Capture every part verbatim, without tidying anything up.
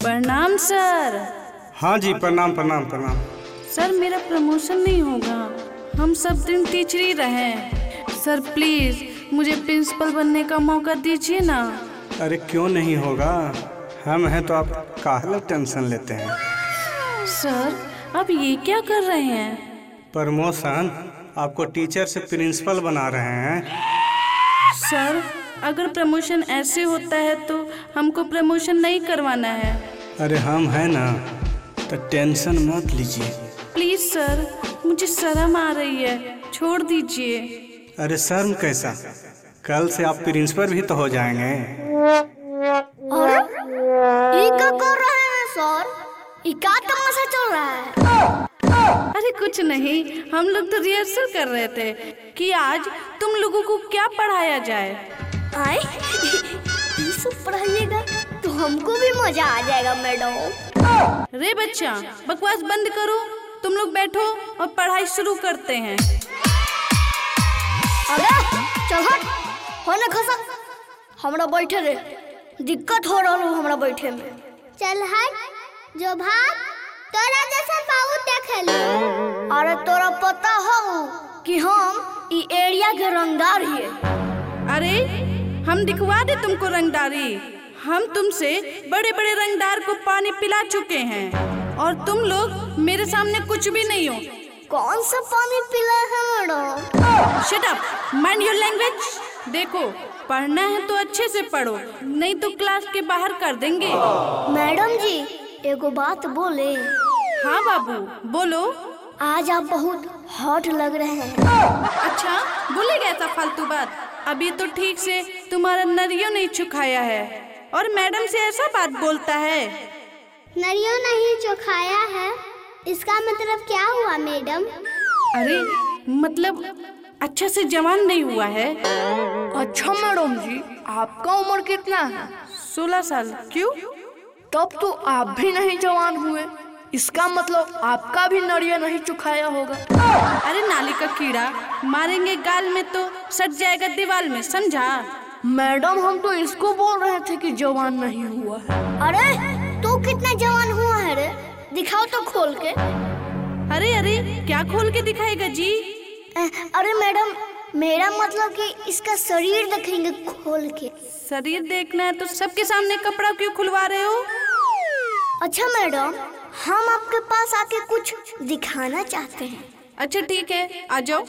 प्रणाम सर। हाँ जी, प्रणाम प्रणाम प्रणाम। सर मेरा प्रमोशन नहीं होगा, हम सब दिन टीचर ही रहे। सर प्लीज़ मुझे प्रिंसिपल बनने का मौका दीजिए ना। अरे क्यों नहीं होगा, हम हैं तो आप काहे टेंशन लेते हैं। सर आप ये क्या कर रहे हैं? प्रमोशन, आपको टीचर से प्रिंसिपल बना रहे हैं। सर अगर प्रमोशन ऐसे होता है तो हमको प्रमोशन नहीं करवाना है। अरे हम हैं ना, तो टेंशन मत लीजिए। प्लीज़ सर, मुझे शर्म आ रही है, छोड़ दीजिए। अरे शर्म कैसा, कल से आप प्रिंसिपल भी तो हो जाएंगे। और ये क्या कर रहे हैं सर? ये क्या तमाशा चल रहा है? अरे कुछ नहीं, हम लोग तो रिहर्सल कर रहे थे कि आज तुम लोगों को क्या पढ़ाया जाए। आए ये सब पढ़ाइएगा तो हमको भी मजा आ जाएगा मैडम। रे बच्चा, बकवास बंद करो, तुम लोग बैठो और पढ़ाई शुरू करते हैं। अरे चल हट, होने खसा हमरा बैठे रे, दिक्कत हो रहा है हमरा बैठे में। चल हट, जो भाग तोरा जैसा बहुत देखलू। अरे तोरा पता हो कि हम ई एरिया के रंगदार ही। अरे हम दिखवा दे तुमको रंगदारी। हम तुमसे बड़े बड़े रंगदार को पानी पिला चुके हैं और तुम लोग मेरे सामने कुछ भी नहीं हो। कौन सा पानी पिला है madam? Shut up, mind your language. देखो, पढ़ना है तो अच्छे से पढ़ो, नहीं तो क्लास के बाहर कर देंगे। मैडम जी एगो बात बोले। हाँ बाबू बोलो। आज आप बहुत हॉट लग रहे हैं। अच्छा बोलेगा ऐसा फालतू बात? अभी तो ठीक से तुम्हारा नरियो नहीं चुखाया है और मैडम से ऐसा बात बोलता है। नरियो नहीं चुखाया है, इसका मतलब क्या हुआ मैडम? अरे मतलब अच्छा से जवान नहीं हुआ है। अच्छा मैडम जी, आपका उम्र कितना है? सोलह साल। क्यों? तब तो आप भी नहीं जवान हुए, इसका मतलब आपका भी नरिया नहीं चुखाया होगा। अरे नाली का कीड़ा, मारेंगे गाल में तो सट जाएगा दीवार में, समझा? मैडम हम तो इसको बोल रहे थे कि जवान नहीं हुआ है। अरे तू कितना जवान हुआ है रे, दिखाओ तो खोल के। अरे अरे क्या खोल के दिखाएगा जी? अरे मैडम मेरा मतलब कि इसका शरीर देखेंगे खोल के। शरीर देखना है तो सबके सामने कपड़ा क्यों खुलवा रहे हो? अच्छा मैडम, हम आपके पास आके कुछ दिखाना चाहते हैं। अच्छा ठीक है, आ जाओ।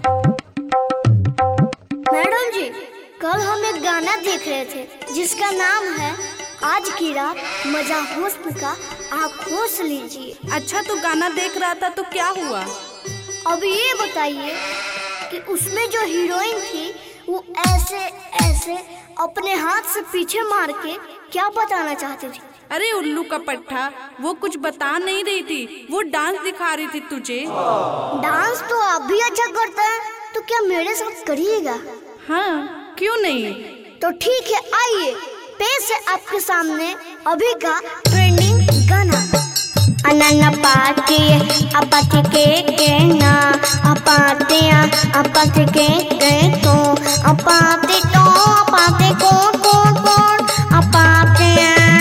मैडम जी कल हम एक गाना देख रहे थे जिसका नाम है आज की रात मजा हुस्न का, आप होश लीजिए। अच्छा तो गाना देख रहा था तो क्या हुआ? अब ये बताइए कि उसमें जो हीरोइन थी वो ऐसे ऐसे अपने हाथ से पीछे मार के क्या बताना चाहती थी? अरे उल्लू का पट्टा, वो कुछ बता नहीं रही थी, वो डांस दिखा रही थी तुझे। डांस तो आप भी अच्छा करते हैं, तो क्या मेरे साथ करिएगा? हाँ क्यों नहीं। तो ठीक है, आइए पेश है आपके सामने अभी का ट्रेंडिंग गाना। अनन्ना पाती अपाती के के ना अपाते अपाते के के तो अपाते तो अपाते को को को अपाते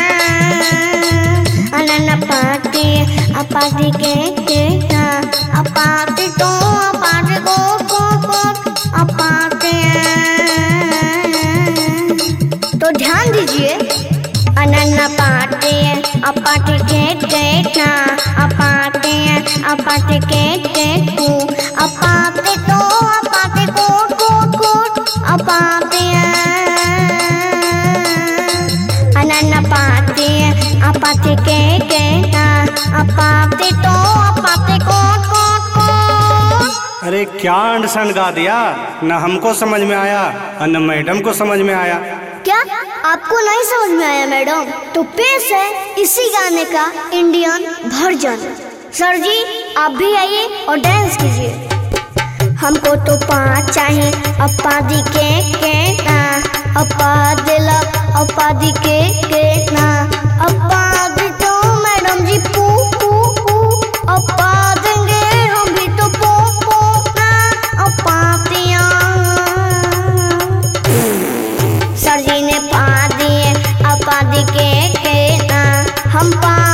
अनन्ना पाती अपाती के के ना अपाते तो अपाते को को को अपाते। तो ध्यान दीजिए, अनन्ना पाते अपाते के के ना अपाते अपाते के के को अपाते तो अपाते को को को अपाते अनन्ना पाते अपाते के के ना अपाते तो अपाते को को को। अरे क्या अंडसन गा दिया, न हमको समझ में आया और न मैडम को समझ में आया। क्या आपको नहीं समझ में आया मैडम? तो पेश है इसी गाने का इंडियन वर्जन। सर जी आप भी आइए और डांस कीजिए। हमको तो पाँच चाहिए अपा दी के के ना अपा दिला अपा दी के के ना अपा दी तो मैडम जी पू पू पू अपा देंगे हम भी तो पू पू ना अपा दिया। सर जी ने पा दिए अपा दी के के ना हम पानी